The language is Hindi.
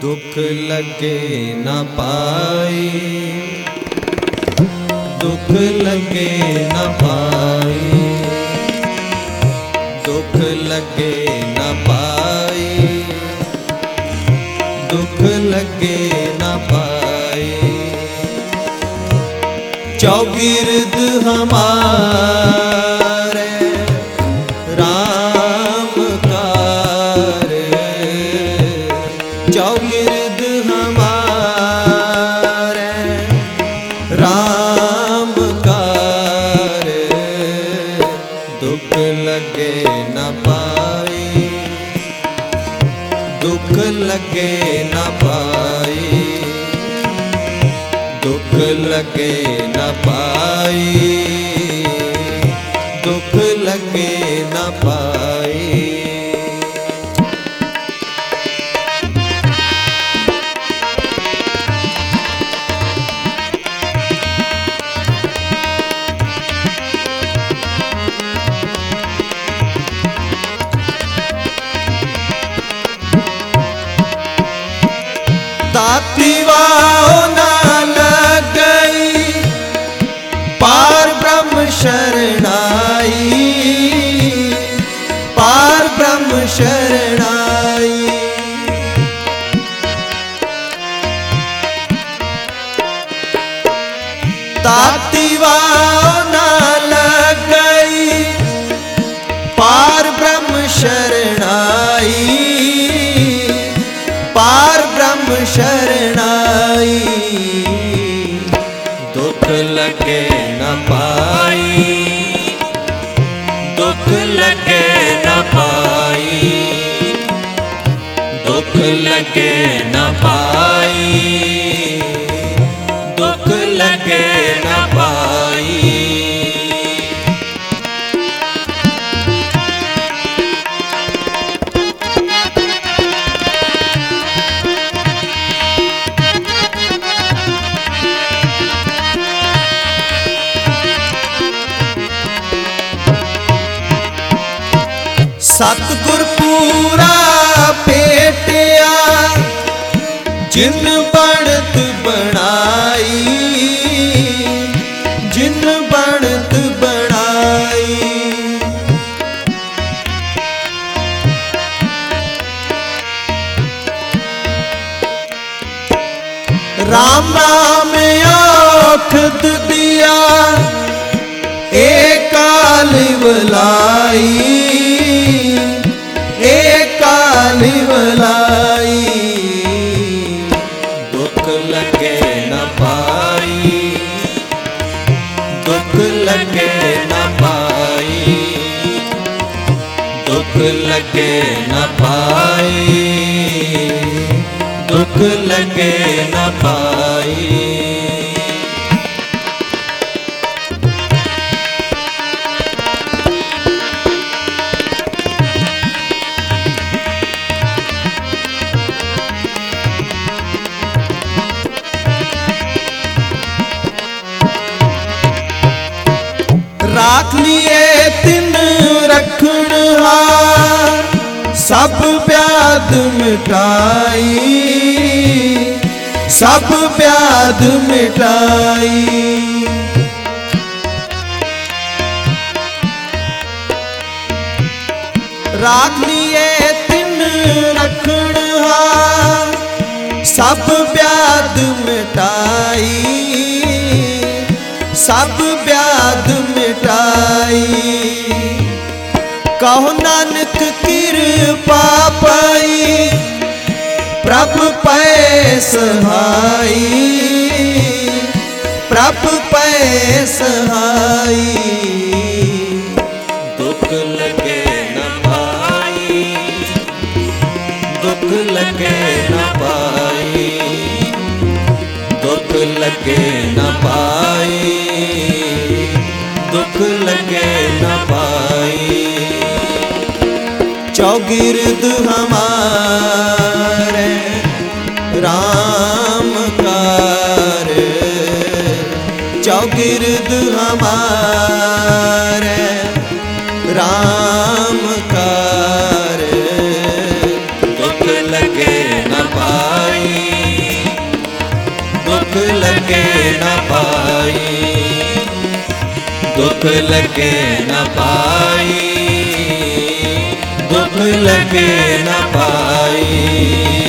दुख लगे न पाई, दुख लगे न पाई, दुख लगे न पाई, दुख लगे न पाई। चौगिर्द हमारे राम कार, चौगिर्द हमारे राम कार। दुख लगे न पाई, दुख लगे न पाई, दुख लगे न पाई, दुख लगे न पाई। ताती वाओ न लगई, पार ब्रह्म शरणाई, पार ब्रह्म शरणाई। ताती वाओ न लगई, पार ब्रह्म शरणाई, पार ब्रह्म शरणाई। दुख लगे न पाई, दुख लगे न पाई, दुख लगे न पाई, दुख लगे न पाई। सतगुर पूरा भेटिया, जिन बनत बनाई, जिन बनत बनाई। राम राम आखद दिया, एक कालिवलाई, एक कालिवलाई। दुख लगे न पाई, दुख लगे न पाई, दुख लगे न पाई, दुख लगे न पाई। राख लिए तिन रखण हार, सब व्याध मिटाई, सब व्याध मिटाई। राख लिए तिन रखण हार, सब व्याध मिटाई, सब व्याध मिटाई। कहो नानक कृपा पाई, प्रभु पै सहाई, प्रभु पै सहाई। दुख लगे न पाई, दुख लगे न पाई, दुख लगे न पाई, दुख लगे न पाई। चौगिर्द हमारे राम कार, चौगिर्द हमारे राम कार। दुख लगे न पाई, लगे न पाई, दुख लगे न पाई, दुख लगे न पाई।